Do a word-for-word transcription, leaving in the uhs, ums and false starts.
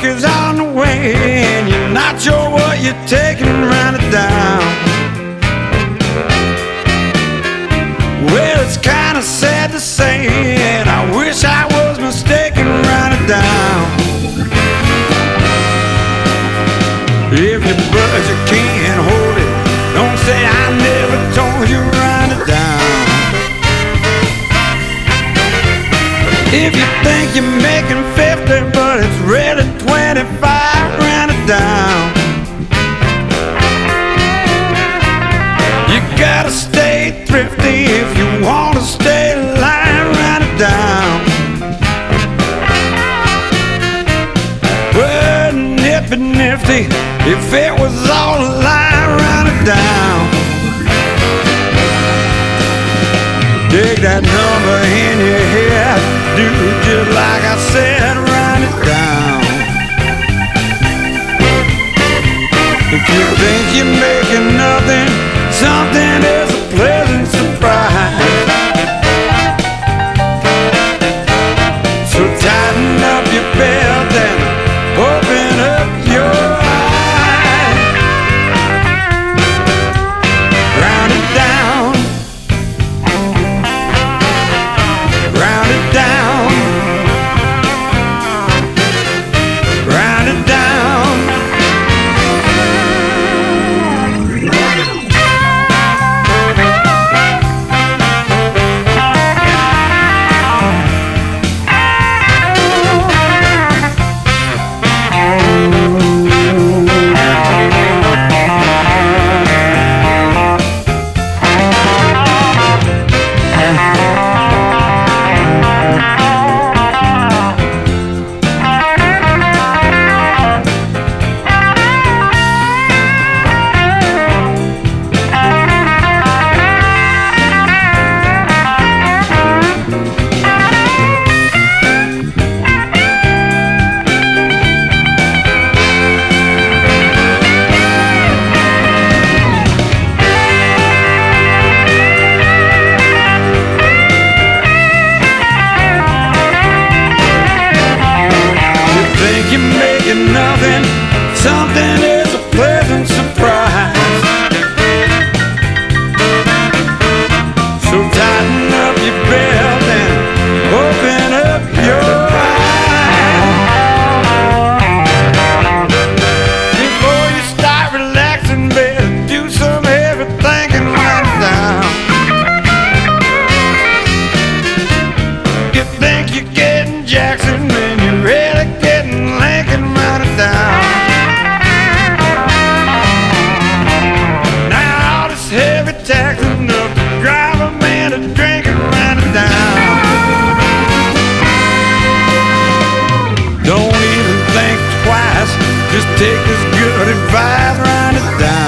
is on the way and you're not sure what you're taking, run it down. Well, it's kinda sad to say, and I wish I was mistaken, run it down. If your budget can't hold it, don't say I never told you, run it down. If you think you're making fifty but it's really twenty-five, run it down. You gotta stay thrifty if you wanna stay alive, run it down. Well, nippy nifty, if it was all a lie, run it down. Dig that number in your head, do just like I said, run it down. If you think you're making nothing, something is a pleasant surprise. So tighten up your belt and open up your eyes. Round it down, round it down, round it down. You're making nothing, something is a pleasant surprise. So tighten up your belt and open up your eyes. Before you start relaxing, better do some heavy thinking right now. You think you're getting Jackson when you're really getting Lincoln, run it down. Now all this heavy taxing enough to drive a man to drink and run it down. Don't even think twice, just take this good advice, run it down.